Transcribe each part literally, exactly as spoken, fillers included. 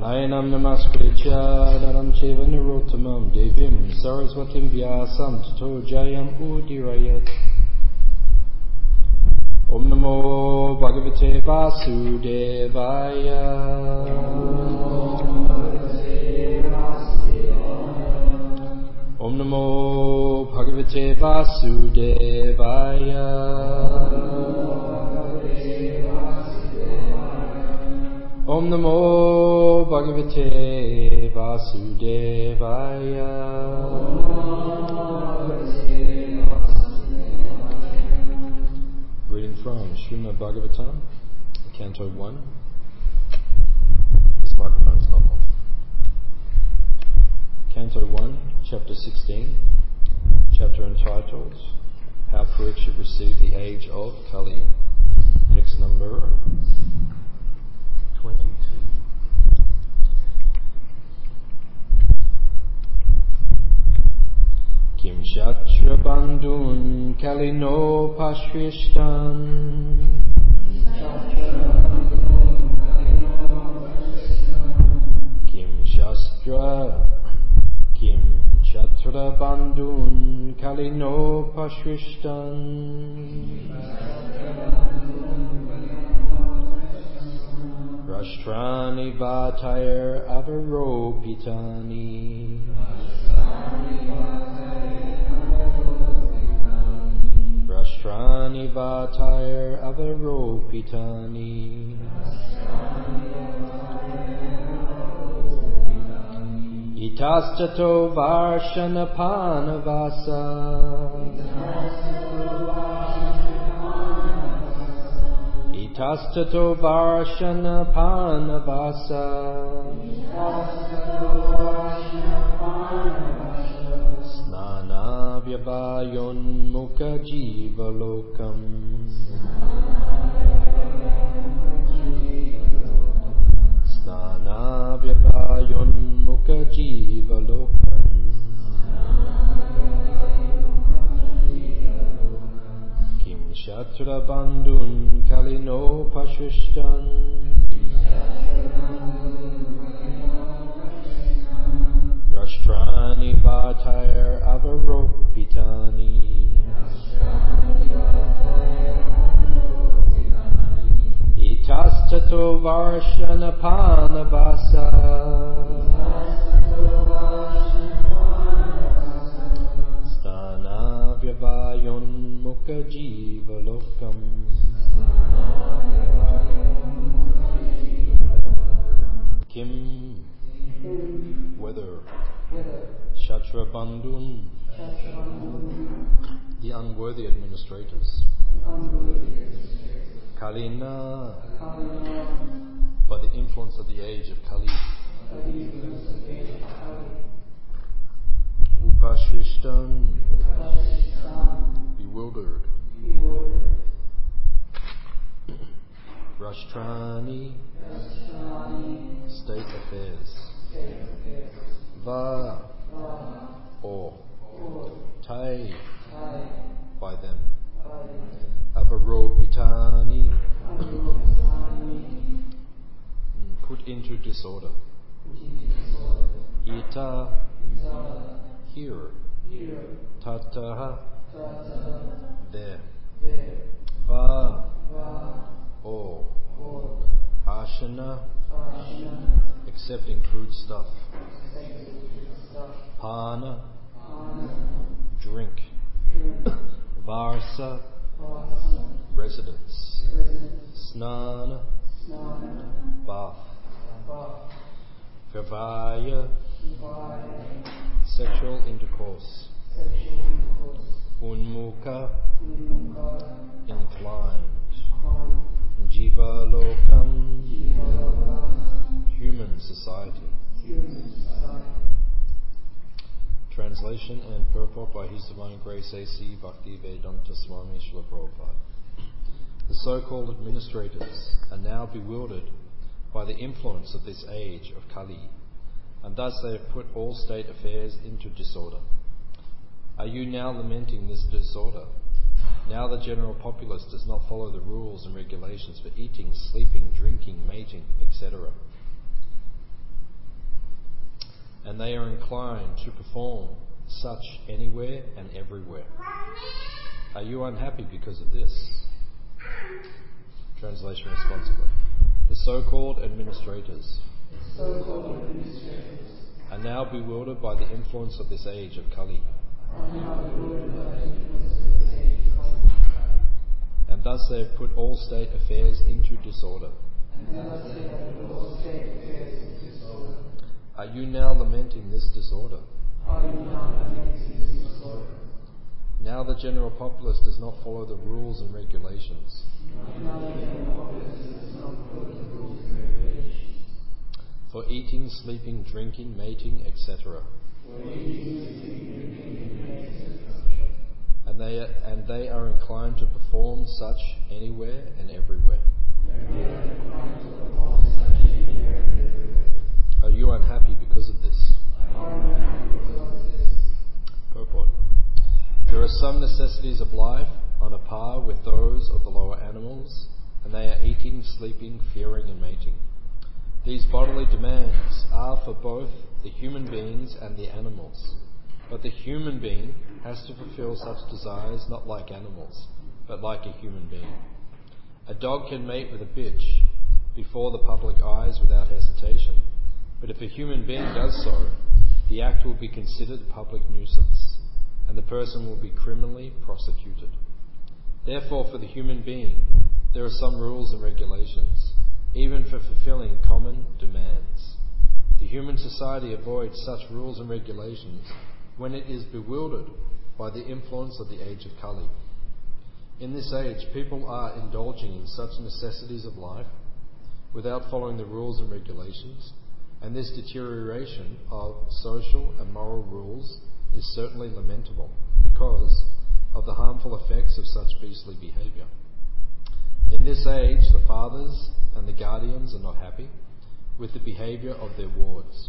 Nayanam namaskritya naram cheva narottamam devim saraswatim vyasam tato jayam udirayat. Om namo bhagavate vasudevaya. Om namo bhagavate vasudevaya. Om namo bhagavate vasudevaya. Reading from Srimad Bhagavatam, Canto one. This microphone's not off. Canto one, Chapter sixteen, chapter entitled How Parikshit Received the Age of Kali. Text number twenty-two. Kim Shatra Bandhun Kalino Pashrishtan. Kim Shastra Kim Shatra Bandhun Kalino Pashrishtan. Rashtrani Vatayar Avaropitani. Rashtrani Vatayar Avaropitani. Itastato Varshana Panavasa. Itastato Varshana Panavasa. Snana Vyavayon Mukha Jiva Lokam. Snana Vyavayon Mukha Jiva Lokam. Kim Shatra Bandhun Kalino Pashrishtan. Rashtrani Vatayar Avaropitani. Itastato Varshana Panavasa. Stana Vyavayon Mukha Jiva Lokam. Kim, whether Shatra Bandhun, the unworthy administrators, Kalina, by the influence of the age of Kali, Upashrishtan, bewildered, Rashtrani, state affairs, Va, or, Tai, by them, Avaropitani, put into disorder, Ita, here, Tataha, there, Va, or, Ashana, accepting crude stuff, Pana, drink, Varsa, residence, Snana, bath, Vyavaya, sexual intercourse, Unmukha, inclined, Jiva Lokam, human society. Translation and purport by His Divine Grace A C Bhakti Vedanta Swami Srila Prabhupada. The so-called administrators are now bewildered by the influence of this age of Kali, and thus they have put all state affairs into disorder. Are you now lamenting this disorder? Now the general populace does not follow the rules and regulations for eating, sleeping, drinking, mating, et cetera. and they are inclined to perform such anywhere and everywhere. Are you unhappy because of this? Translation responsibly. The so-called administrators So-called administrators are now bewildered by the influence of this age of Kali, are now bewildered by the influence of this age of Kali, and thus they have put all state affairs into disorder. and thus they have put all state affairs into disorder. Are you now lamenting this disorder? Are you now lamenting this disorder? Now the general populace does not follow the rules and regulations, Now the general populace does not follow the rules and regulations for eating, sleeping, drinking, mating, et cetera. for eating, sleeping, drinking, and et cetera. And they, and they are inclined to perform such anywhere and everywhere. And they are inclined to perform such anywhere and everywhere. Are you unhappy because of this? Are you unhappy because of this? Purport. There are some necessities of life on a par with those of the lower animals, and they are eating, sleeping, fearing, and mating. These bodily demands are for both the human beings and the animals, but the human being has to fulfill such desires not like animals, but like a human being. A dog can mate with a bitch before the public eyes without hesitation, but if a human being does so, the act will be considered a public nuisance, and the person will be criminally prosecuted. Therefore, for the human being, there are some rules and regulations, even for fulfilling common demands. The human society avoids such rules and regulations when it is bewildered by the influence of the age of Kali. In this age, people are indulging in such necessities of life without following the rules and regulations, and this deterioration of social and moral rules is certainly lamentable because of the harmful effects of such beastly behaviour. In this age, the fathers and the guardians are not happy with the behaviour of their wards.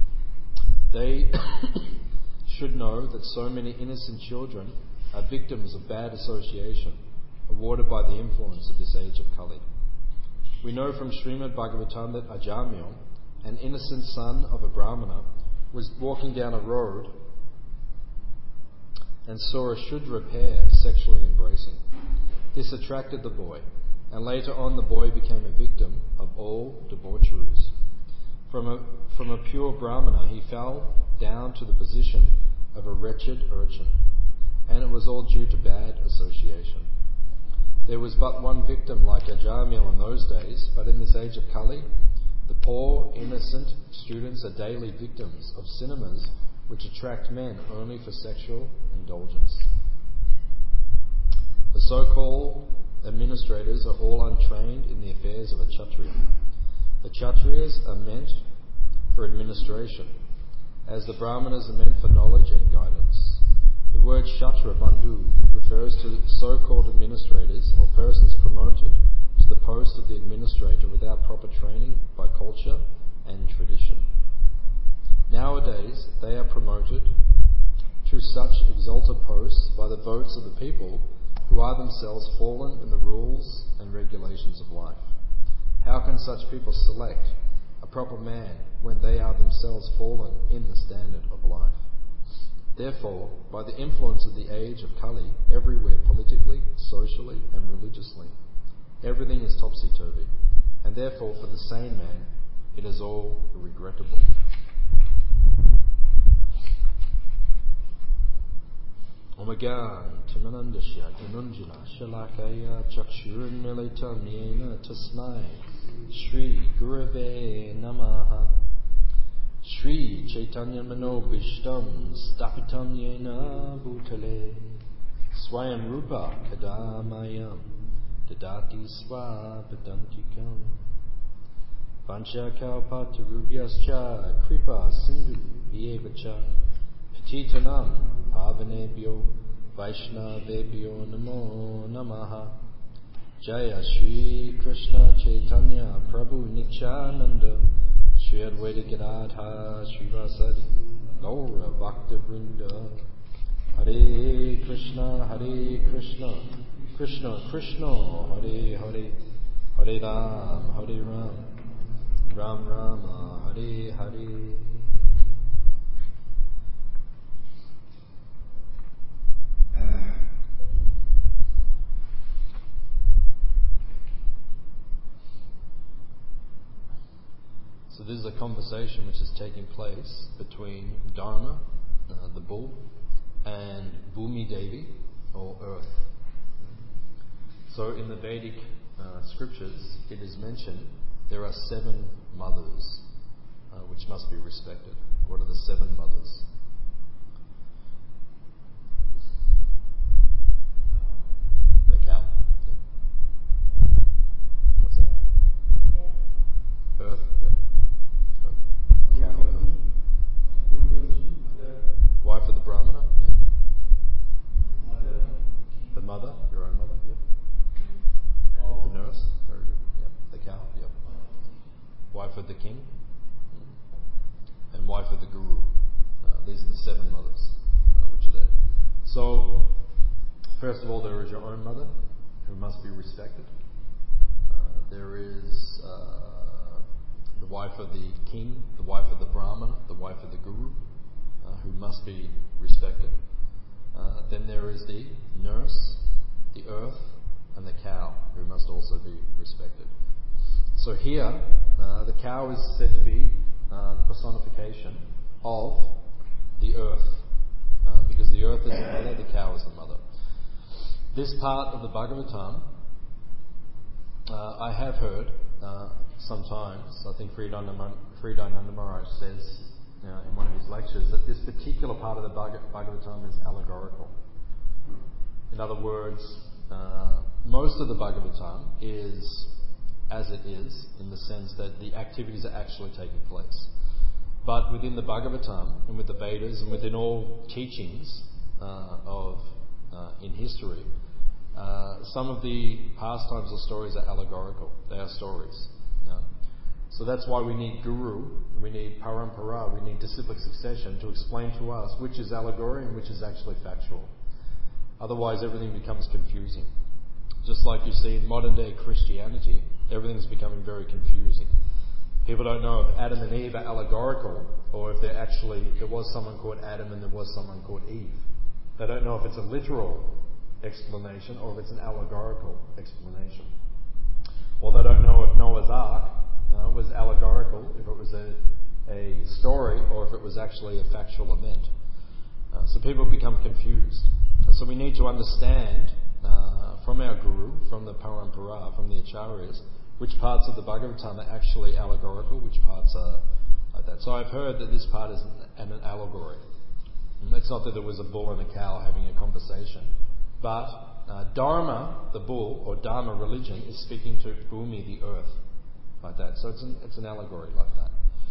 They should know that so many innocent children are victims of bad association awarded by the influence of this age of Kali. We know from Srimad Bhagavatam that Ajamil, an innocent son of a Brahmana, was walking down a road and saw a Shudra pair sexually embracing. This attracted the boy, and later on the boy became a victim of all debaucheries. From a, from a pure Brahmana, he fell down to the position of a wretched urchin, and it was all due to bad association. There was but one victim like Ajamil in those days, but in this age of Kali, the poor, innocent students are daily victims of cinemas which attract men only for sexual indulgence. The so-called administrators are all untrained in the affairs of a Kshatriya. The Kshatriyas are meant for administration, as the Brahmanas are meant for knowledge and guidance. The word Kshatriya Bandhu refers to so-called administrators or persons promoted to the post of the administrator without proper training by culture and tradition. Nowadays, they are promoted to such exalted posts by the votes of the people who are themselves fallen in the rules and regulations of life. How can such people select a proper man when they are themselves fallen in the standard of life? Therefore, by the influence of the age of Kali, everywhere politically, socially, and religiously, everything is topsy-turvy, and therefore for the sane man, it is all regrettable. Omegan Timanandasya Dhanunjana Shalakaya Chakshurunmilitam Yena Tasmai Shri Gurave Namaha Shri Chaitanya Manobishtam Stapitam Yena Bhutale Swayam Rupa Kadamayam Dadati Swapadantikam Vanchakalpatarubhyascha Kripa Sindhu Vyevacha Patitanam Pavanebhyo Vaishnavebhyo Namo Namaha Jaya Shri Krishna Chaitanya Prabhu Nityananda Shri Advaita Gadadhara Srivasadi Gaura Bhakta Vrinda Hare Krishna Hare Krishna Krishna Krishna Hare Hare Hare Ram Hare Ram Ram Rama Hare Hare. So this is a conversation which is taking place between Dharma, uh, the bull, and Bhumi Devi, or earth. So in the Vedic uh, scriptures, it is mentioned there are seven mothers uh, which must be respected. What are the seven mothers? The cow. Yeah. What's that? Earth. Yeah. Earth. Cow. Earth. Wife of the Brahmana. Yeah. The mother. Your own mother. Yep. The nurse. Very good. Yep. The cow. Yep. Wife of the king. And wife of the guru. Uh, these are the seven mothers uh, which are there. So, first of all, there is your own mother, who must be respected. Uh, there is uh, the wife of the king, the wife of the Brahmana, the wife of the guru, uh, who must be respected. Uh, then there is the nurse, the earth, and the cow, who must also be respected. So here, uh, the cow is said to be uh, the personification of the earth, uh, because the earth is the mother, the cow is the mother. This part of the Bhagavatam, uh, I have heard uh, sometimes, I think Fridananda Maharaj says uh, in one of his lectures, that this particular part of the Bhagavatam is allegorical. In other words, uh, most of the Bhagavatam is as it is, in the sense that the activities are actually taking place. But within the Bhagavatam, and with the Vedas, and within all teachings uh, of uh, in history, uh, some of the pastimes or stories are allegorical. They are stories. You know? So that's why we need guru, we need parampara, we need disciplic succession to explain to us which is allegory and which is actually factual. Otherwise, everything becomes confusing. Just like you see in modern day Christianity, everything's becoming very confusing. People don't know if Adam and Eve are allegorical, or if they're actually, there was someone called Adam and there was someone called Eve. They don't know if it's a literal explanation or if it's an allegorical explanation. Or they don't know if Noah's Ark uh, was allegorical, if it was a, a story, or if it was actually a factual event. Uh, so people become confused. So we need to understand uh, from our guru, from the parampara, from the acharyas, which parts of the Bhagavatam are actually allegorical, which parts are like that. So I've heard that this part is an, an allegory. It's not that there was a bull and a cow having a conversation, but uh, Dharma, the bull, or Dharma religion, is speaking to Bhumi, the earth, like that. So it's an, it's an allegory like that.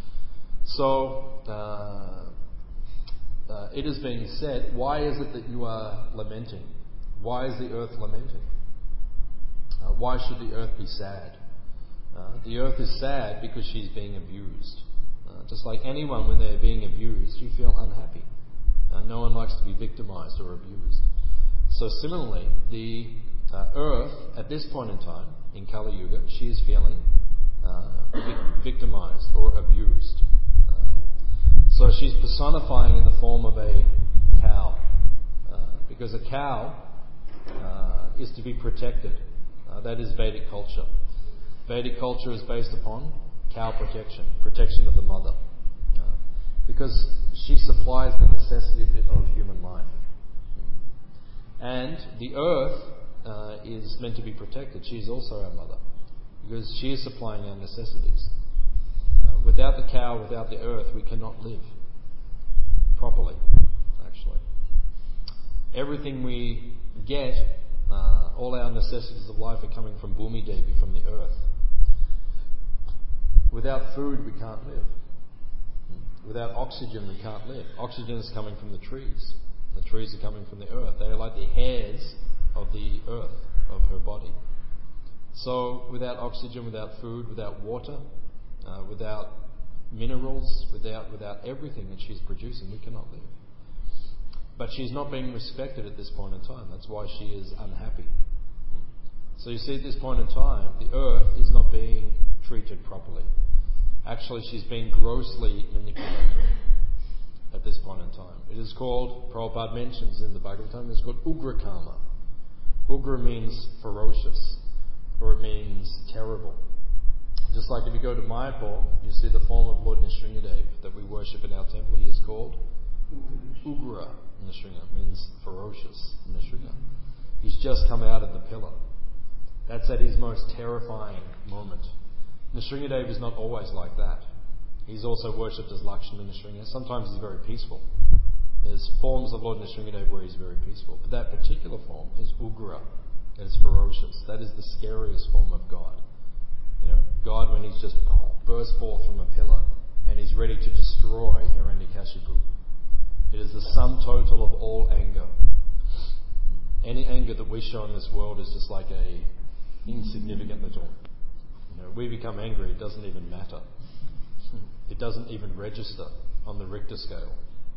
So uh, uh, it is being said, why is it that you are lamenting? Why is the earth lamenting? Uh, why should the earth be sad? Uh, the earth is sad because she's being abused. Uh, just like anyone, when they're being abused, you feel unhappy. Uh, no one likes to be victimized or abused. So similarly, the uh, earth, at this point in time, in Kali Yuga, she is feeling uh, vic- victimized or abused. Uh, so she's personifying in the form of a cow. Uh, because a cow uh, is to be protected. Uh, that is Vedic culture. Vedic culture is based upon cow protection, protection of the mother. Uh, because she supplies the necessity of human life. And the earth uh, is meant to be protected. She is also our mother, because she is supplying our necessities. Uh, without the cow, without the earth, we cannot live properly, actually. Everything we get, uh, all our necessities of life are coming from Bhumi Devi, from the earth. Without food, we can't live. Without oxygen, we can't live. Oxygen is coming from the trees. The trees are coming from the earth. They are like the hairs of the earth, of her body. So without oxygen, without food, without water, uh, without minerals, without without everything that she's producing, we cannot live. But she's not being respected at this point in time. That's why she is unhappy. So you see, at this point in time, the earth is not being treated properly. Actually, she's being grossly manipulated at this point in time. It is called, Prabhupada mentions in the Bhagavatam, it's called Ugra Karma. Ugra means ferocious, or it means terrible. Just like if you go to Mayapur, you see the form of Lord Nrsingadev that we worship in our temple. He is called Ugra Nrsinga, means ferocious Nrsinga. He's just come out of the pillar. That's at his most terrifying moment. Nrsingadev is not always like that. He's also worshipped as Lakshmi Nrsinga. Sometimes he's very peaceful. There's forms of Lord Nrsingadev where he's very peaceful. But that particular form is Ugra. It's ferocious. That is the scariest form of God. You know, God when he's just burst forth from a pillar and he's ready to destroy Hiranyakashipu. It is the sum total of all anger. Any anger that we show in this world is just like a insignificant little. You know, we become angry, it doesn't even matter. It doesn't even register on the Richter scale.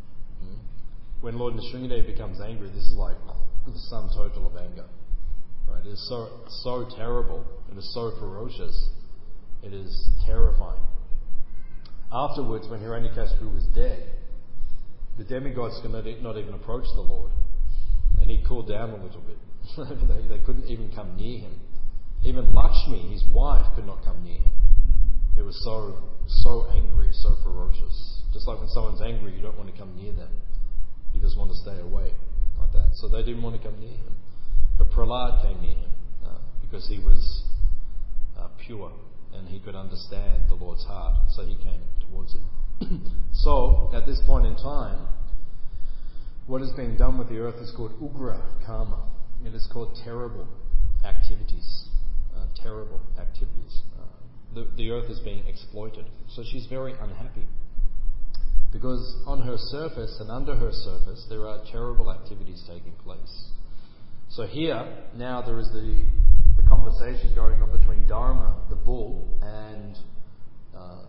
When Lord Nrsingadev becomes angry, this is like the sum total of anger. Right? It is so so terrible. It is so ferocious. It is terrifying. Afterwards, when Hiranyakashipu was dead, the demigods could not, not even approach the Lord. And he cooled down a little bit. they, they couldn't even come near him. Even Lakshmi, his wife, could not come near him. It was so, so angry, so ferocious. Just like when someone's angry, you don't want to come near them. You just want to stay away, like that. So they didn't want to come near him. But Prahlad came near him uh, because he was uh, pure and he could understand the Lord's heart. So he came towards him. So, at this point in time, what is being done with the earth is called Ugra Karma. It is called terrible activities. Uh, terrible activities. Uh, the, the earth is being exploited. So she's very unhappy. Because on her surface and under her surface, there are terrible activities taking place. So here, now there is the, the conversation going on between Dharma, the bull, and uh,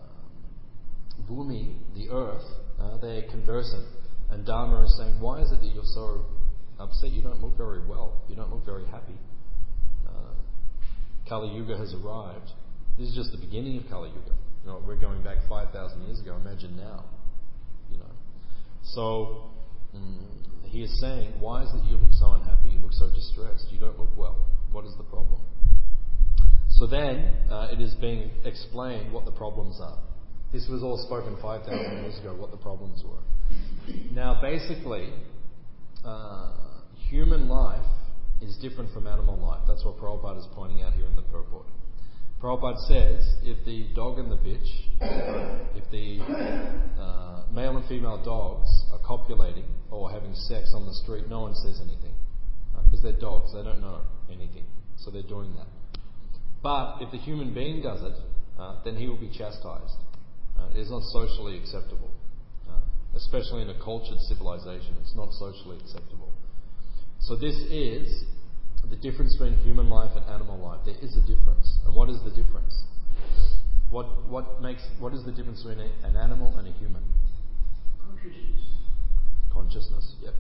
Bhumi, the earth. Uh, they're conversing. And Dharma is saying, why is it that you're so upset? You don't look very well. You don't look very happy. Uh, Kali Yuga has arrived. This is just the beginning of Kali Yuga. You know, we're going back five thousand years ago. Imagine now. You know. So mm, he is saying, why is it you look so unhappy? You look so distressed. You don't look well. What is the problem? So then uh, it is being explained what the problems are. This was all spoken five thousand years ago, what the problems were. Now, basically, uh, human life is different from animal life. That's what Prabhupada is pointing out here in the purport. Prabhupada says, if the dog and the bitch, if the uh, male and female dogs are copulating or having sex on the street, no one says anything. Because uh, they're dogs, they don't know anything. So they're doing that. But if the human being does it, uh, then he will be chastised. Uh, it is not socially acceptable. Uh, especially in a cultured civilization, it's not socially acceptable. So this is the difference between human life and animal life. There is a difference. And what is the difference? What what makes what is the difference between a, an animal and a human? Consciousness. Consciousness, yep.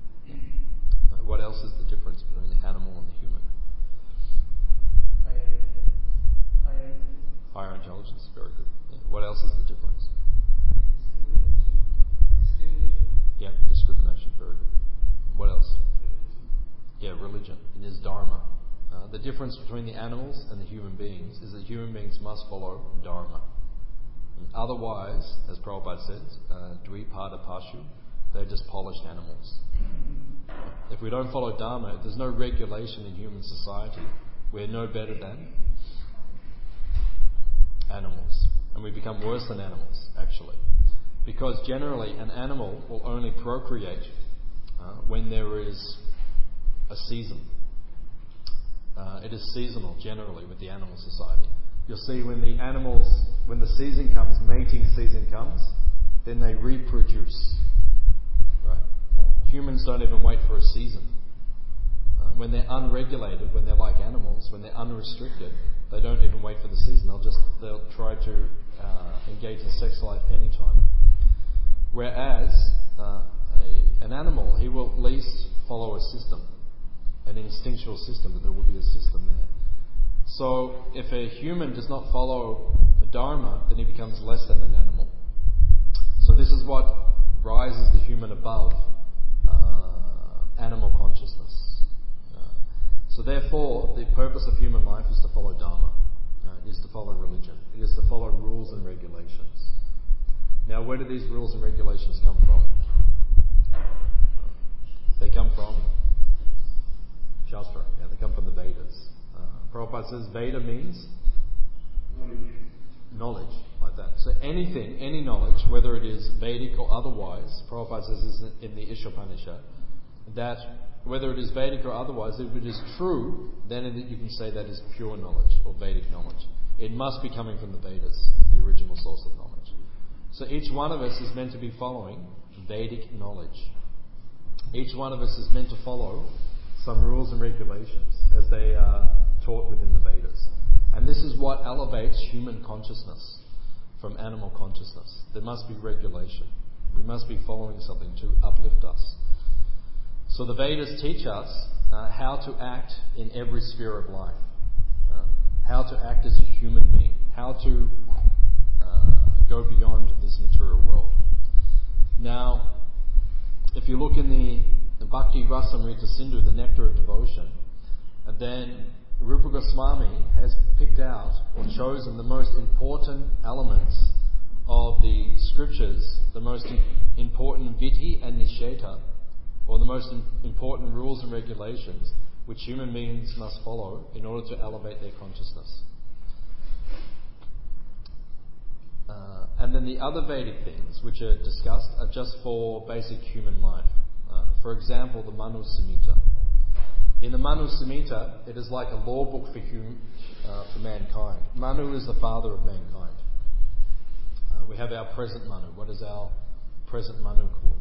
Uh, what else is the difference between the animal and the human? Higher intelligence. Higher intelligence. Higher intelligence, very good. Yeah. What else is the difference? Discrimination. Yep, discrimination, very good. What else? Yeah, religion. It is dharma. Uh, the difference between the animals and the human beings is that human beings must follow dharma. And otherwise, as Prabhupada says, uh, dvipada pashu, they're just polished animals. If we don't follow dharma, if there's no regulation in human society, we're no better than animals. And we become worse than animals, actually. Because generally, an animal will only procreate uh, when there is a season. Uh, it is seasonal generally with the animal society. You'll see when the animals, when the season comes, mating season comes, then they reproduce. Right? Humans don't even wait for a season. Uh, when they're unregulated, when they're like animals, when they're unrestricted, they don't even wait for the season. They'll just they'll try to uh, engage in sex life anytime. Whereas uh, a, an animal, he will at least follow a system. An instinctual system, but there will be a system there. So if a human does not follow the Dharma, then he becomes less than an animal. So this is what rises the human above uh, animal consciousness. Uh, so therefore, the purpose of human life is to follow Dharma. Uh, is to follow religion. It is to follow rules and regulations. Now, where do these rules and regulations come from? They come from Shastra. Yeah, they come from the Vedas. Uh, Prabhupada says Veda means knowledge. knowledge, like that. So anything, any knowledge, whether it is Vedic or otherwise, Prabhupada says this in the Ishopanishad, that whether it is Vedic or otherwise, if it is true, then you can say that is pure knowledge or Vedic knowledge. It must be coming from the Vedas, the original source of knowledge. So each one of us is meant to be following Vedic knowledge. Each one of us is meant to follow some rules and regulations as they are taught within the Vedas. And this is what elevates human consciousness from animal consciousness. There must be regulation. We must be following something to uplift us. So the Vedas teach us uh, how to act in every sphere of life, uh, how to act as a human being, how to uh, go beyond this material world. Now, if you look in the, the Bhakti Rasamrita Sindhu, the Nectar of Devotion, and then Rupa Goswami has picked out or chosen the most important elements of the scriptures, the most important vidhi and nisheta, or the most important rules and regulations which human beings must follow in order to elevate their consciousness. Uh, and then the other Vedic things which are discussed are just for basic human life. Uh, for example, the Manu Samhita. In the Manu Samhita, it is like a law book for hum, uh, for mankind. Manu is the father of mankind. Uh, we have our present Manu. What is our present Manu called?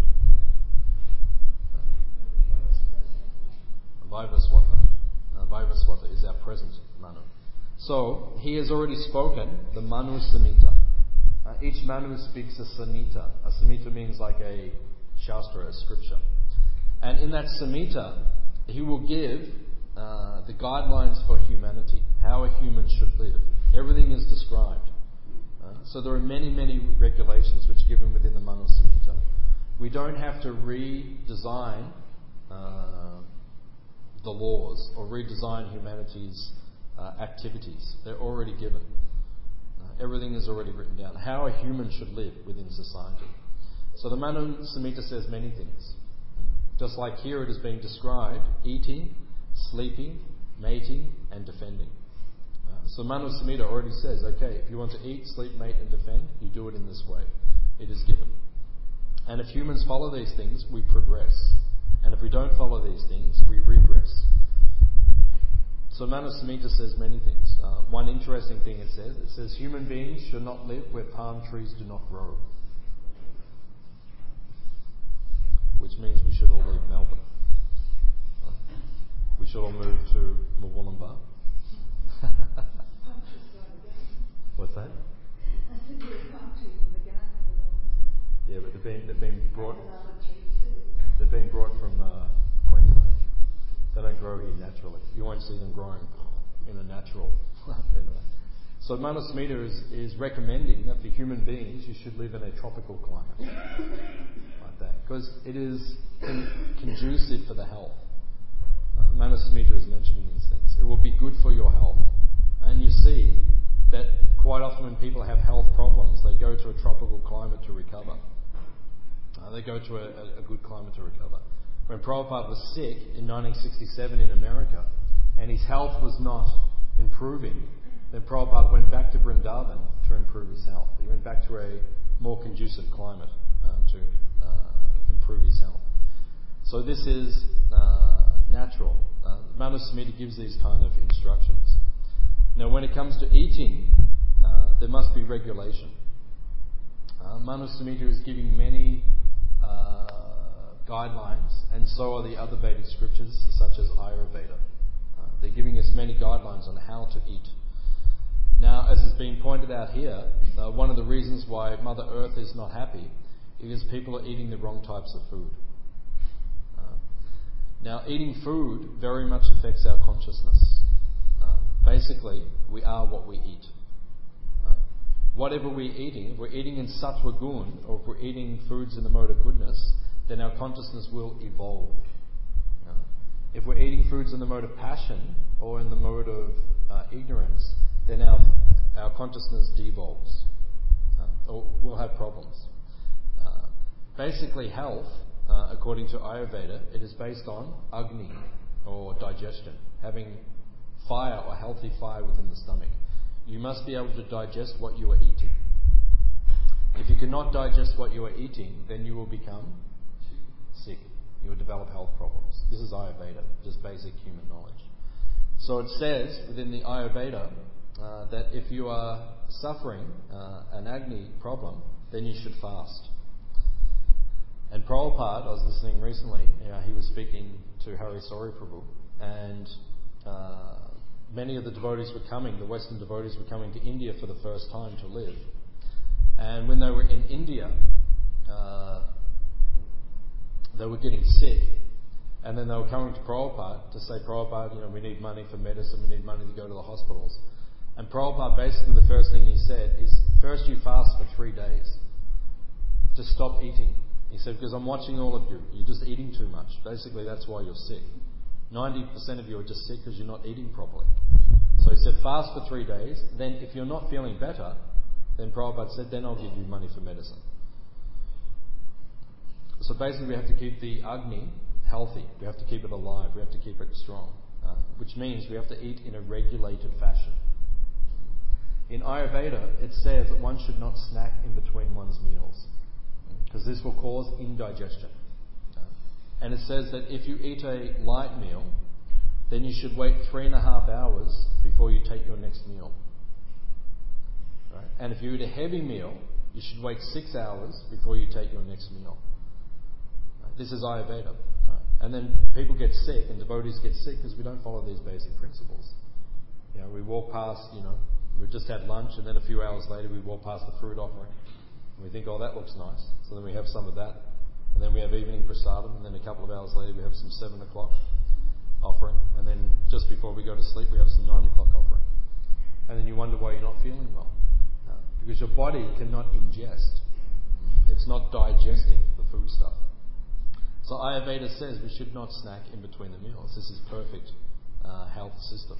Vaivaswata. Uh, Vaivaswata is our present Manu. So, he has already spoken the Manu Samhita. Uh, each Manu speaks a Samhita. A Samhita means like a Shastra, a scripture. And in that Samhita, he will give uh, the guidelines for humanity, how a human should live. Everything is described. Uh, so there are many, many regulations which are given within the Manu Samhita. We don't have to redesign uh, the laws or redesign humanity's uh, activities. They're already given. Uh, everything is already written down. How a human should live within society. So the Manu Samhita says many things. Just like here it is being described, eating, sleeping, mating and defending. Uh, so Manu Samhita already says, okay, if you want to eat, sleep, mate and defend, you do it in this way. It is given. And if humans follow these things, we progress. And if we don't follow these things, we regress. So Manu Samhita says many things. Uh, one interesting thing it says, it says human beings should not live where palm trees do not grow. Which means we should all leave Melbourne. Uh, we should all move to Murwillumbah. What's that? Yeah, but they've been, they've been brought they've been brought from uh, Queensland. They don't grow here naturally. You won't see them growing in a natural anyway. So Manu Samhita is, is recommending that for human beings you should live in a tropical climate. Like that. Because it is con- conducive for the health. Uh, Manu Samhita is mentioning these things. It will be good for your health. And you see that quite often when people have health problems, they go to a tropical climate to recover. Uh, they go to a, a good climate to recover. When Prabhupada was sick in nineteen sixty-seven in America, and his health was not improving, then Prabhupada went back to Vrindavan to improve his health. He went back to a more conducive climate uh, to uh, improve his health. So this is uh, natural. Uh, Manu Samhita gives these kind of instructions. Now when it comes to eating, uh, there must be regulation. Uh, Manu Samhita is giving many uh, guidelines, and so are the other Vedic scriptures such as Ayurveda. Uh, they're giving us many guidelines on how to eat. Now, as has been pointed out here, uh, one of the reasons why Mother Earth is not happy is people are eating the wrong types of food. Uh, now, eating food very much affects our consciousness. Uh, basically, we are what we eat. Uh, whatever we're eating, if we're eating in sattva gun, or if we're eating foods in the mode of goodness, then our consciousness will evolve. Uh, if we're eating foods in the mode of passion or in the mode of uh, ignorance, then our our consciousness devolves, uh, or we'll have problems. Uh, basically, health, uh, according to Ayurveda, it is based on Agni, or digestion, having fire or healthy fire within the stomach. You must be able to digest what you are eating. If you cannot digest what you are eating, then you will become sick. You will develop health problems. This is Ayurveda, just basic human knowledge. So it says within the Ayurveda uh, that if you are suffering uh, an Agni problem, then you should fast. And Prabhupada, I was listening recently, you know, he was speaking to Hari Sori Prabhu, and uh, many of the devotees were coming, the Western devotees were coming to India for the first time to live. And when they were in India, uh, they were getting sick. And then they were coming to Prabhupada to say, Prabhupada, you know, we need money for medicine, we need money to go to the hospitals. And Prabhupada, basically the first thing he said is, first you fast for three days. Just stop eating. He said, because I'm watching all of you. You're just eating too much. Basically, that's why you're sick. ninety percent of you are just sick because you're not eating properly. So he said, fast for three days. Then if you're not feeling better, then Prabhupada said, then I'll give you money for medicine. So basically we have to keep the Agni healthy. We have to keep it alive. We have to keep it strong. Uh, which means we have to eat in a regulated fashion. In Ayurveda, it says that one should not snack in between one's meals, because this will cause indigestion. Uh, and it says that if you eat a light meal, then you should wait three and a half hours before you take your next meal. Right? And if you eat a heavy meal, you should wait six hours before you take your next meal. Right? This is Ayurveda. Right? And then people get sick, and devotees get sick because we don't follow these basic principles. You know, we walk past, you know, we've just had lunch, and then a few hours later we walk past the fruit offering. And we think, oh, that looks nice. So then we have some of that. And then we have evening prasadam, and then a couple of hours later we have some seven o'clock offering. And then just before we go to sleep we have some nine o'clock offering. And then you wonder why you're not feeling well. No, because your body cannot ingest. It's not digesting the food stuff. So Ayurveda says we should not snack in between the meals. This is perfect uh, health system.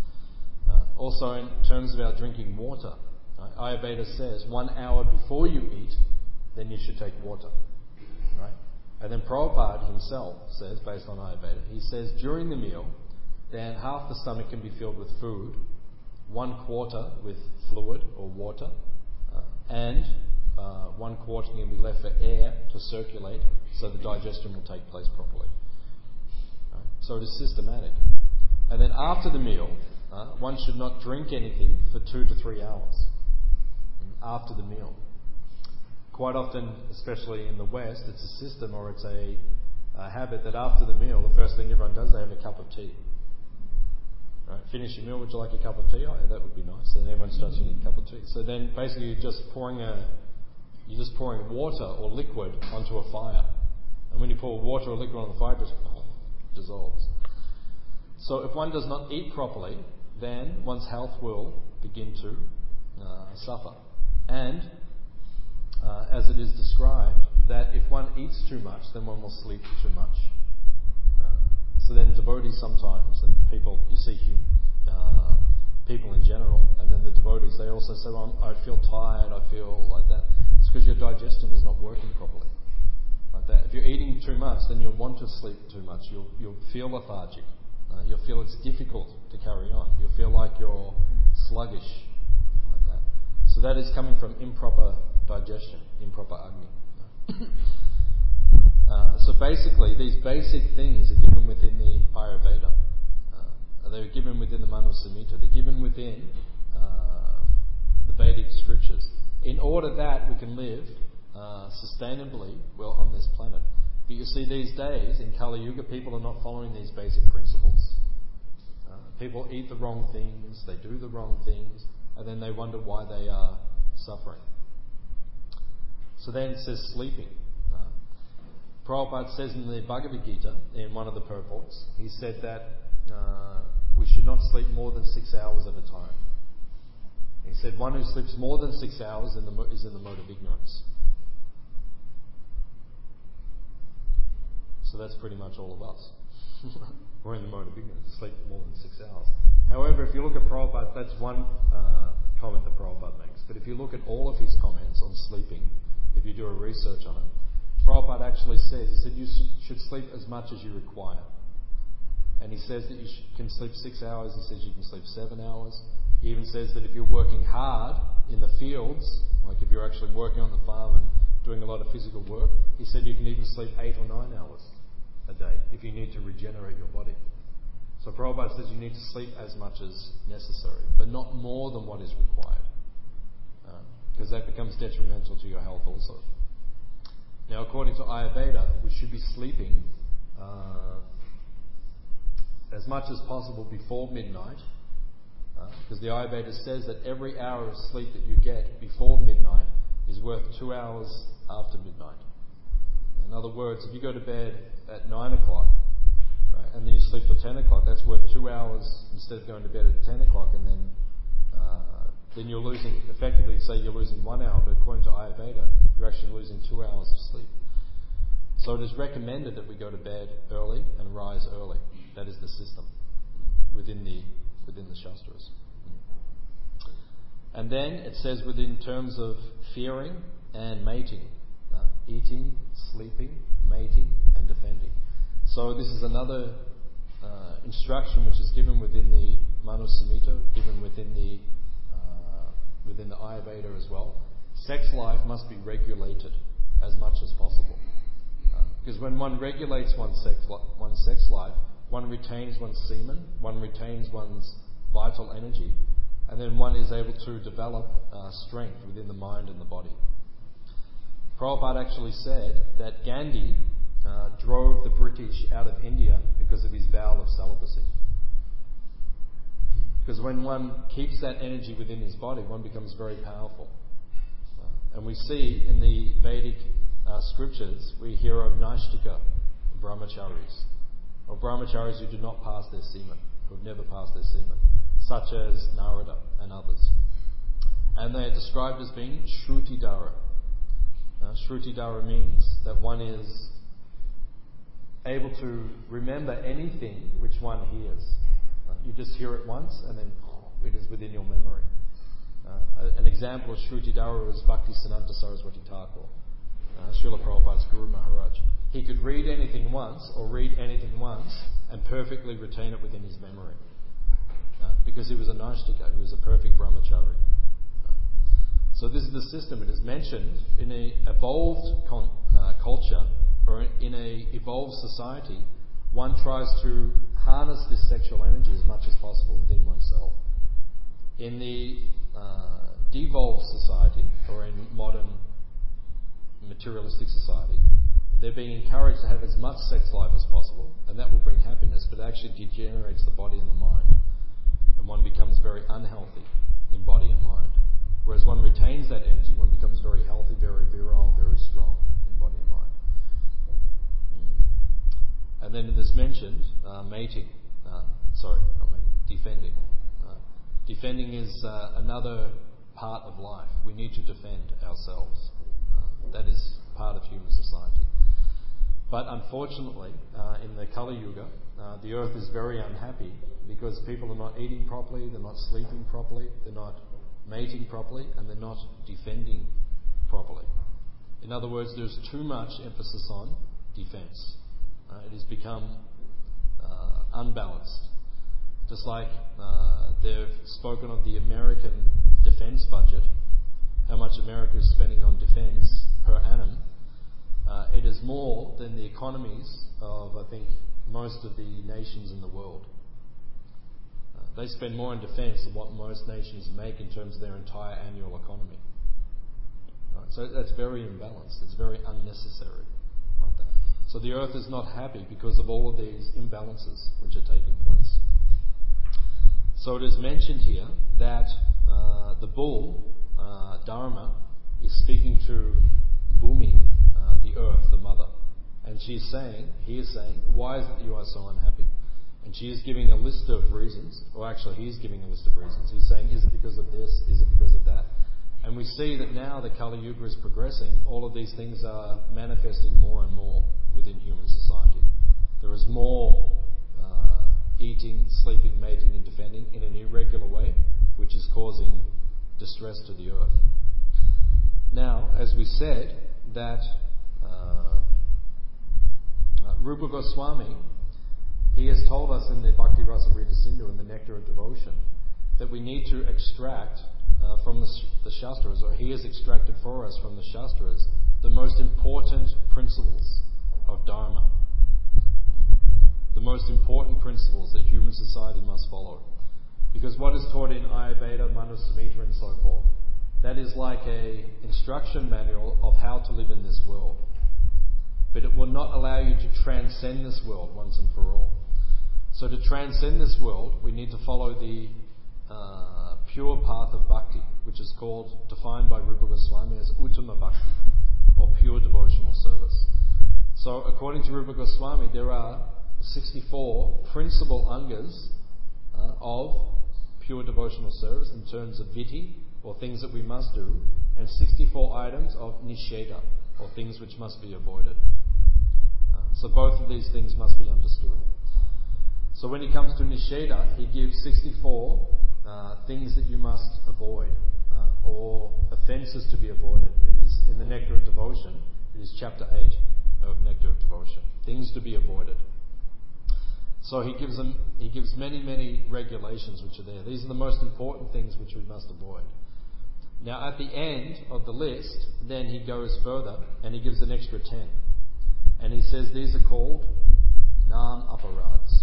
Uh, also, in terms of our drinking water, right, Ayurveda says one hour before you eat, then you should take water. Right? And then Prabhupada himself says, based on Ayurveda, he says during the meal, then half the stomach can be filled with food, one quarter with fluid or water, uh, and uh, one quarter can be left for air to circulate so the digestion will take place properly. Right? So it is systematic. And then after the meal, uh, one should not drink anything for two to three hours after the meal. Quite often, especially in the West, it's a system or it's a, a habit that after the meal, the first thing everyone does, they have a cup of tea. Right? Finish your meal, would you like a cup of tea? Oh, yeah, that would be nice. And everyone starts to eat a cup of tea. So then basically you're just pouring a, you're just pouring water or liquid onto a fire. And when you pour water or liquid on the fire, it just dissolves. So if one does not eat properly, then one's health will begin to uh, suffer. And uh, as it is described, that if one eats too much, then one will sleep too much. Uh, so then devotees sometimes, and people, you see uh, people in general, and then the devotees, they also say, well, I feel tired, I feel like that. It's because your digestion is not working properly. Like that. If you're eating too much, then you'll want to sleep too much. You'll, you'll feel lethargic. Uh, you'll feel it's difficult to carry on. You'll feel like you're sluggish, like that. So that is coming from improper digestion, improper Agni. uh, so basically, these basic things are given within the Ayurveda. Uh, they're given within the Manu Samhita. They're given within uh, the Vedic scriptures, in order that we can live uh, sustainably well on this planet. But you see, these days, in Kali Yuga, people are not following these basic principles. Uh, people eat the wrong things, they do the wrong things, and then they wonder why they are suffering. So then it says sleeping. Uh, Prabhupada says in the Bhagavad Gita, in one of the purports, he said that uh, we should not sleep more than six hours at a time. He said one who sleeps more than six hours in the, is in the mode of ignorance. So that's pretty much all of us. We're in the mode of ignorance, sleep more than six hours. However, if you look at Prabhupada, that's one uh, comment that Prabhupada makes. But if you look at all of his comments on sleeping, if you do a research on it, Prabhupada actually says, he said you should sleep as much as you require. And he says that you sh- can sleep six hours, he says you can sleep seven hours. He even says that if you're working hard in the fields, like if you're actually working on the farm and doing a lot of physical work, he said you can even sleep eight or nine hours a day if you need to regenerate your body. So Prabhupada says you need to sleep as much as necessary, but not more than what is required, because uh, that becomes detrimental to your health also. Now, according to Ayurveda, we should be sleeping uh, as much as possible before midnight, because uh, the Ayurveda says that every hour of sleep that you get before midnight is worth two hours after midnight. In other words, if you go to bed at nine o'clock, right, and then you sleep till ten o'clock, that's worth two hours instead of going to bed at ten o'clock, and then uh, then you're losing, effectively say you're losing one hour, but according to Ayurveda, you're actually losing two hours of sleep. So it is recommended that we go to bed early and rise early. That is the system within the within the Shastras. And then it says within terms of fearing and mating, uh, eating, sleeping, mating, and defending. So this is another uh, instruction which is given within the Manu Samhita, given within the uh, within the Ayurveda as well. Sex life must be regulated as much as possible, uh, because when one regulates one's sex li- one's sex life, one retains one's semen, one retains one's vital energy, and then one is able to develop uh, strength within the mind and the body. Prabhupada actually said that Gandhi uh, drove the British out of India because of his vow of celibacy. Because when one keeps that energy within his body, one becomes very powerful. Uh, and we see in the Vedic uh, scriptures, we hear of Naishtika brahmacharis, or brahmacharis who did not pass their semen, who have never passed their semen, such as Narada and others. And they are described as being Shrutidara. Uh, Shrutidara means that one is able to remember anything which one hears. Uh, you just hear it once and then it is within your memory. Uh, an example of Shrutidara was Bhaktisiddhanta Saraswati Thakur, uh, Srila Prabhupada's Guru Maharaj. He could read anything once or read anything once and perfectly retain it within his memory. Uh, because he was a Naishtika, he was a perfect brahmachari. Uh, so this is the system. It is mentioned in an evolved con- uh, culture or in an evolved society, one tries to harness this sexual energy as much as possible within oneself. In the uh, devolved society, or in modern materialistic society, they're being encouraged to have as much sex life as possible, and that will bring happiness, but it actually degenerates the body and the mind, and one becomes very unhealthy in body and mind. Whereas one retains that energy, one becomes very healthy, very virile, very strong in body and mind. And then it is mentioned uh, mating, uh, sorry, not mating, defending. Uh, defending is uh, another part of life. We need to defend ourselves. Uh, that is part of human society. But unfortunately, uh, in the Kali Yuga, uh, the earth is very unhappy because people are not eating properly, they're not sleeping properly, they're not mating properly, and they're not defending properly. In other words, there's too much emphasis on defence. Uh, it has become uh, unbalanced. Just like uh, they've spoken of the American defence budget, how much America is spending on defence per annum, uh, it is more than the economies of, I think, most of the nations in the world. Uh, they spend more on defence than what most nations make in terms of their entire annual economy. Right? So that's very imbalanced. It's very unnecessary. Like that. So the earth is not happy because of all of these imbalances which are taking place. So it is mentioned here that uh, the bull, uh, Dharma, is speaking to Bhumi, uh, the earth, the mother. And she is saying, he is saying, why is it that you are so unhappy? And she is giving a list of reasons, or actually he is giving a list of reasons. He's saying, is it because of this? Is it because of that? And we see that now the Kali Yuga is progressing, all of these things are manifesting more and more within human society. There is more uh, eating, sleeping, mating, and defending in an irregular way, which is causing distress to the earth. Now, as we said, that uh, uh, Rupa Goswami, he has told us in the Bhakti Rasamrita Sindhu, in the Nectar of Devotion, that we need to extract uh, from the, the Shastras, or he has extracted for us from the Shastras, the most important principles of Dharma. The most important principles that human society must follow. Because what is taught in Ayurveda, Manu Samhita and so forth, that is like a instruction manual of how to live in this world. But it will not allow you to transcend this world once and for all. So to transcend this world, we need to follow the uh, pure path of bhakti, which is called, defined by Rupa Goswami as Uttama Bhakti, or pure devotional service. So according to Rupa Goswami, there are sixty-four principal angas uh, of pure devotional service in terms of viti, or things that we must do, and sixty-four items of nisheda, or things which must be avoided. Uh, so both of these things must be understood. So when it comes to nisheda, he gives sixty-four uh, things that you must avoid, uh, or offences to be avoided. It is in the Nectar of Devotion. It is chapter eight of Nectar of Devotion. Things to be avoided. So he gives them. He gives many, many regulations which are there. These are the most important things which we must avoid. Now, at the end of the list, then he goes further and he gives an extra ten, and he says these are called nam aparads.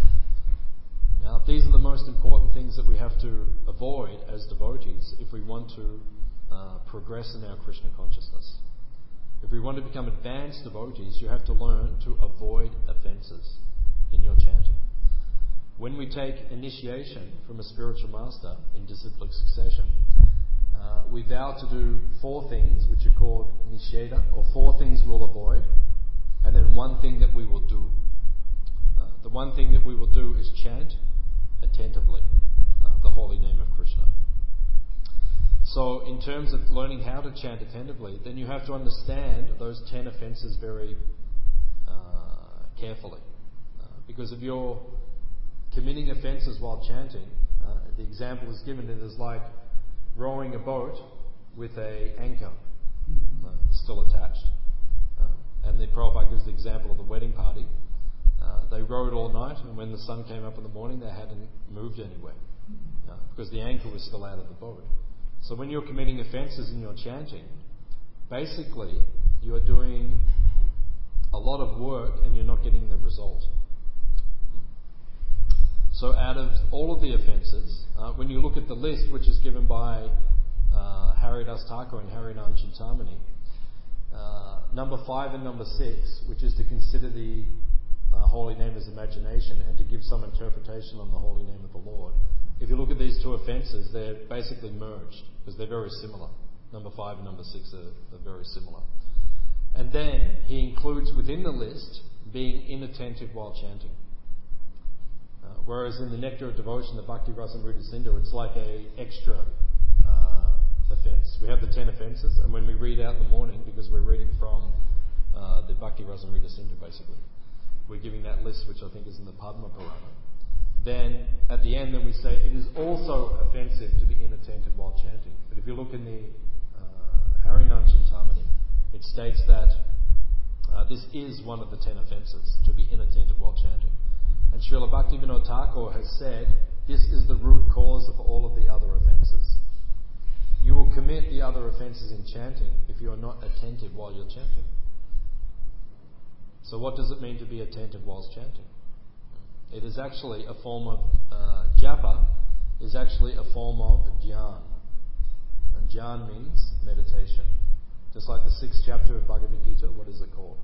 Now, these are the most important things that we have to avoid as devotees if we want to uh, progress in our Krishna consciousness. If we want to become advanced devotees, you have to learn to avoid offences in your chanting. When we take initiation from a spiritual master in disciplic succession, uh, we vow to do four things which are called nisheda, or four things we'll avoid, and then one thing that we will do. Uh, the one thing that we will do is chant attentively uh, the holy name of Krishna. So in terms of learning how to chant attentively, then you have to understand those ten offences very uh, carefully. Uh, because if you're committing offences while chanting, uh, the example is given, it is like rowing a boat with a anchor uh, still attached. Uh, and the Prabhupada gives the example of the wedding party. Uh, they rowed all night, and when the sun came up in the morning, they hadn't moved anywhere uh, because the anchor was still out of the boat. So when you're committing offences in your chanting, basically you are doing a lot of work and you're not getting the result. So out of all of the offences, uh, when you look at the list which is given by uh, Haridas Thakur and Harinam Chintamani, uh, number five and number six, which is to consider the uh, holy name as imagination and to give some interpretation on the holy name of the Lord. If you look at these two offences, they're basically merged because they're very similar. Number five and number six are, are very similar. And then he includes within the list being inattentive while chanting. Uh, whereas in the Nectar of Devotion, the Bhakti Rasamrita Sindhu, it's like a extra uh, offence. We have the ten offences, and when we read out in the morning, because we're reading from uh, the Bhakti Rasamrita Sindhu basically, we're giving that list, which I think is in the Padma Purana. Then at the end, then we say it is also offensive to be inattentive while chanting. But if you look in the uh, Harinam Chintamani, it states that uh, this is one of the ten offences, to be inattentive while chanting. And Srila Bhaktivinoda Thakur has said this is the root cause of all of the other offences. You will commit the other offences in chanting if you are not attentive while you're chanting. So what does it mean to be attentive whilst chanting? It is actually a form of uh, japa, is actually a form of dhyan. And dhyan means meditation. Just like the sixth chapter of Bhagavad Gita, what is it called?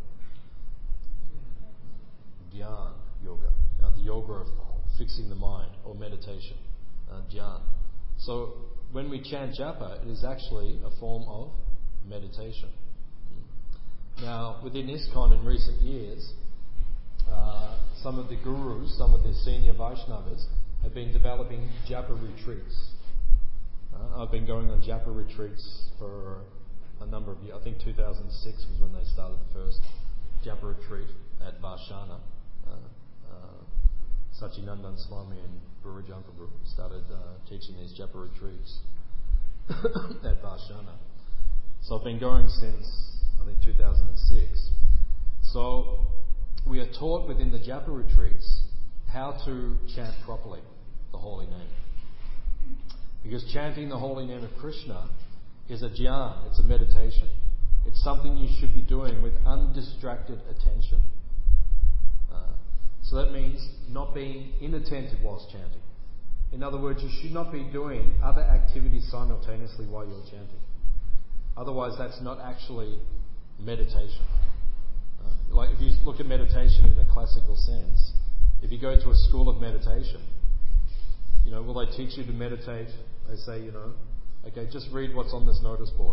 Dhyan yoga. Uh, the yoga of fixing the mind, or meditation. Uh, dhyan. So when we chant japa, it is actually a form of meditation. Now, within ISKCON in recent years, uh, some of the gurus, some of the senior Vaishnavas have been developing japa retreats. Uh, I've been going on japa retreats for a number of years. I think two thousand six was when they started the first japa retreat at Varshana. Uh, uh, Sachinandan Swami and Guru Jampabru started uh, teaching these japa retreats at Varshana. So I've been going since, I think, two thousand six. So we are taught within the japa retreats how to chant properly the holy name. Because chanting the holy name of Krishna is a jhana, it's a meditation. It's something you should be doing with undistracted attention. Uh, so that means not being inattentive whilst chanting. In other words, you should not be doing other activities simultaneously while you're chanting. Otherwise, that's not actually meditation. Uh, like if you look at meditation in the classical sense, if you go to a school of meditation, you know, will they teach you to meditate? They say, you know, okay, just read what's on this notice board.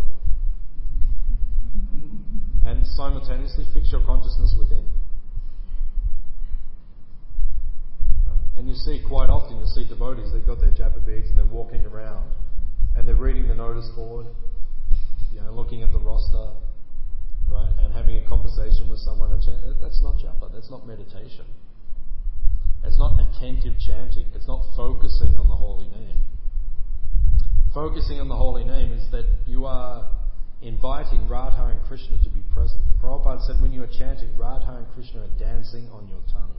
And simultaneously fix your consciousness within. And you see quite often, you see devotees, they've got their japa beads and they're walking around and they're reading the notice board, you know, looking at the roster, right, and having a conversation with someone. And chant. That's not japa, that's not meditation. It's not attentive chanting, it's not focusing on the holy name. Focusing on the holy name is that you are inviting Radha and Krishna to be present. Prabhupada said when you are chanting, Radha and Krishna are dancing on your tongue.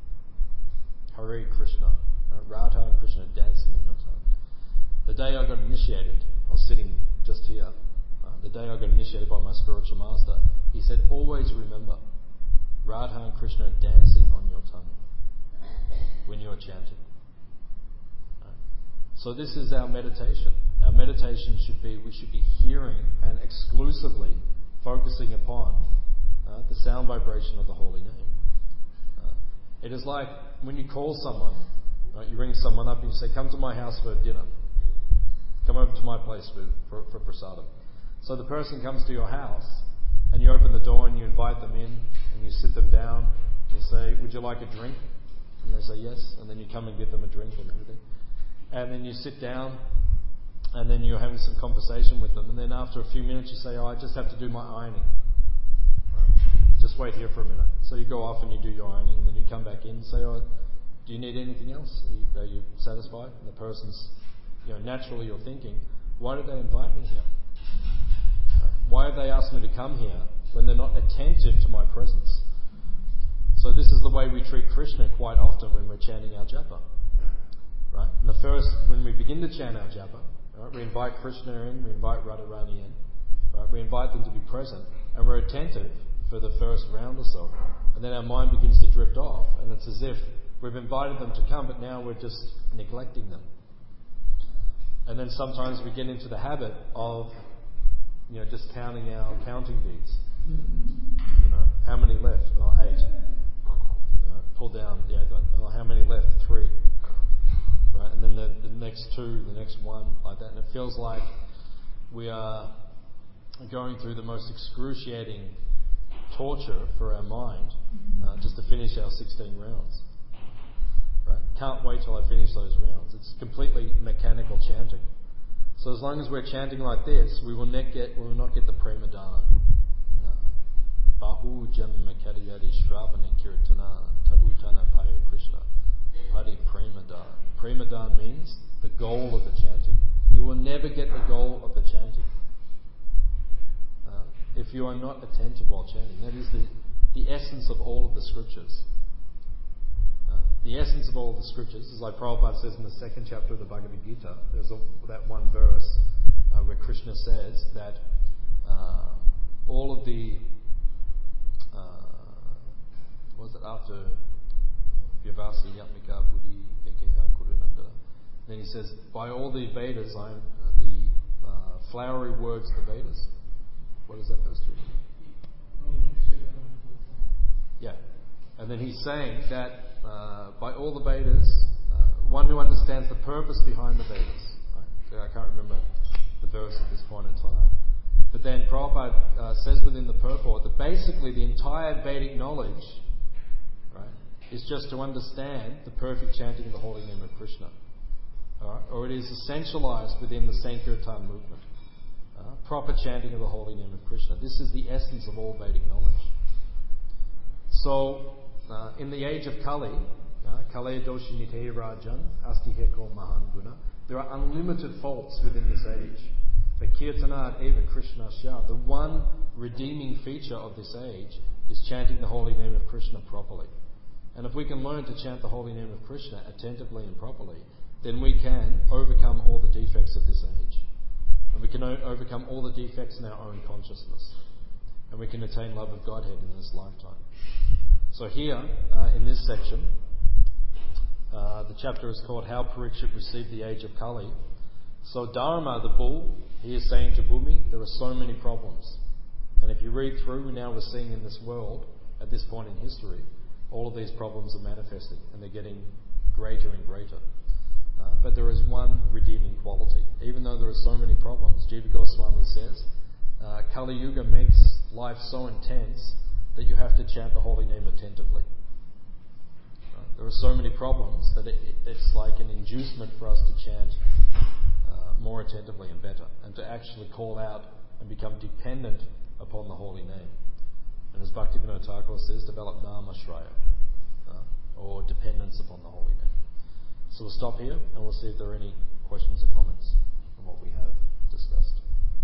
Hare Krishna. Radha and Krishna are dancing on your tongue. The day I got initiated, I was sitting just here. Uh, the day I got initiated by my spiritual master, he said, always remember, Radha and Krishna are dancing on your tongue when you are chanting. Right? So this is our meditation. Our meditation should be, we should be hearing and exclusively focusing upon uh, the sound vibration of the holy name. Uh, it is like when you call someone, right, you ring someone up and you say, come to my house for dinner. Come over to my place for, for, for prasadam. So the person comes to your house and you open the door and you invite them in and you sit them down and you say, would you like a drink? And they say yes, and then you come and give them a drink and everything. And then you sit down and then you're having some conversation with them, and then after a few minutes you say, oh, I just have to do my ironing. Just wait here for a minute. So you go off and you do your ironing, and then you come back in and say, oh, do you need anything else? Are you, are you satisfied? And the person's, you know, naturally you're thinking, why did they invite me here? Why have they asked me to come here when they're not attentive to my presence? So this is the way we treat Krishna quite often when we're chanting our japa. Right? And the first, when we begin to chant our japa, right, we invite Krishna in, we invite Radharani in, right? We invite them to be present, and we're attentive for the first round or so, and then our mind begins to drift off, and it's as if we've invited them to come, but now we're just neglecting them. And then sometimes we get into the habit of, you know, just counting our counting beads. You know, how many left? Oh, eight. You know, pull down the eighth one. Oh, how many left? Three. Right, and then the, the next two, the next one, like that. And it feels like we are going through the most excruciating torture for our mind uh, just to finish our sixteen rounds. Right? Can't wait till I finish those rounds. It's completely mechanical chanting. So as long as we're chanting like this, we will not get, we will not get the prema dana. Bahu jam makariyadi shravani kirtana tabutana paya Krishna. Padi Premadan. Premadan means the goal of the chanting. You will never get the goal of the chanting uh, if you are not attentive while chanting. That is the, the essence of all of the scriptures. Uh, the essence of all of the scriptures is like Prabhupada says in the second chapter of the Bhagavad Gita. There's a, that one verse uh, where Krishna says that uh, all of the uh, what was it after Vyavasa Yatmika Buddhi Kekeha Kurunanda. Then he says, by all the Vedas, I am uh, the uh, flowery words of the Vedas. What is that verse to? Yeah. And then he's saying that uh, by all the Vedas, uh, one who understands the purpose behind the Vedas. Right? I can't remember the verse at this point in time. But then Prabhupada uh, says within the purport that basically the entire Vedic knowledge, right, is just to understand the perfect chanting of the holy name of Krishna. Right? Or it is essentialized within the Sankirtan movement. Uh, proper chanting of the holy name of Krishna. This is the essence of all Vedic knowledge. So, uh, in the age of Kali, Kale doshi nite rajan, asti heko mahan guna. There are unlimited faults within this age. The kirtanad eva Krishna shya. The one redeeming feature of this age is chanting the holy name of Krishna properly. And if we can learn to chant the holy name of Krishna attentively and properly, then we can overcome all the defects of this age. And we can o- overcome all the defects in our own consciousness. And we can attain love of Godhead in this lifetime. So here, uh, in this section, uh, the chapter is called How Parikshit Received the Age of Kali. So Dharma, the bull, he is saying to Bhumi, there are so many problems. And if you read through, now we're seeing in this world, at this point in history, all of these problems are manifesting and they're getting greater and greater. Uh, but there is one redeeming quality. Even though there are so many problems, Jiva Goswami says, uh, Kali Yuga makes life so intense that you have to chant the holy name attentively. Uh, there are so many problems that it, it, it's like an inducement for us to chant uh, more attentively and better, and to actually call out and become dependent upon the holy name. And as Bhaktivinoda Thakur says, develop Nama Shraya, uh, or dependence upon the holy name. So we'll stop here and we'll see if there are any questions or comments on what we have discussed.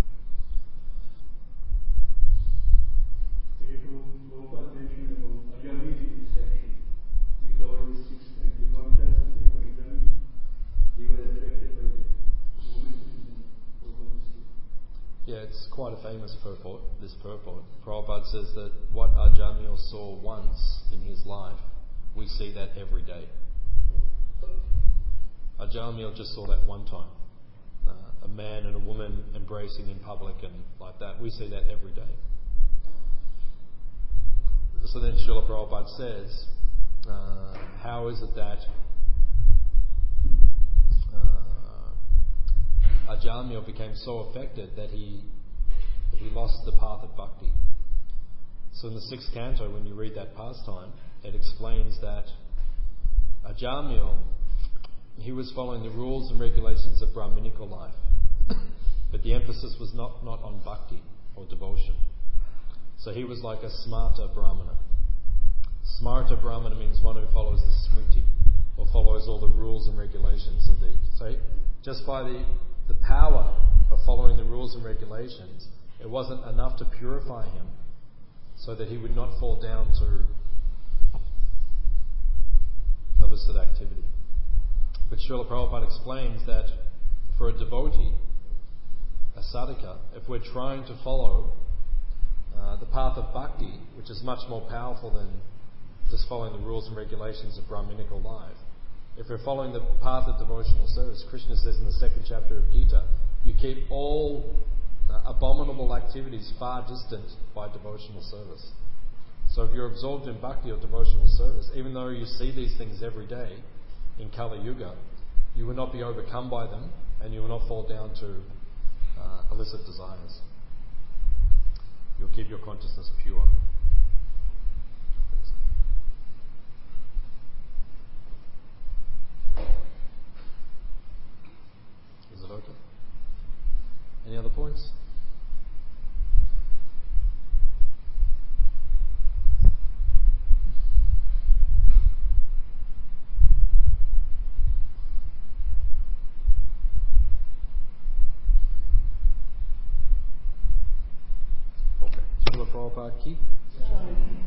Prabhupada mentioned about Ajami in this section. We covered this sixth time. Do you want to tell something about Ajami? He was attracted by the woman in Prabhupada's sleep. Yeah, it's quite a famous purport, this purport. Prabhupada says that what Ajamil saw once in his life, we see that every day. Ajamil just saw that one time. Uh, a man and a woman embracing in public and like that. We see that every day. So then Srila Prabhupada says, uh, how is it that uh, Ajamil became so affected that he he lost the path of bhakti? So in the sixth canto, when you read that pastime, it explains that Ajamil, he was following the rules and regulations of Brahminical life, but the emphasis was not, not on bhakti or devotion. So he was like a smarta brahmana. Smarta brahmana means one who follows the smriti, or follows all the rules and regulations of the. So just by the, the power of following the rules and regulations, it wasn't enough to purify him so that he would not fall down to illicit activity. But Srila Prabhupada explains that for a devotee, a sadhaka, if we're trying to follow uh, the path of bhakti, which is much more powerful than just following the rules and regulations of Brahminical life, if we're following the path of devotional service, Krishna says in the second chapter of Gita, you keep all uh, abominable activities far distant by devotional service. So if you're absorbed in bhakti or devotional service, even though you see these things every day in Kali Yuga, you will not be overcome by them and you will not fall down to uh, illicit desires. You'll keep your consciousness pure. Is it okay? Any other points? Okay. Srila Prabhupada ki?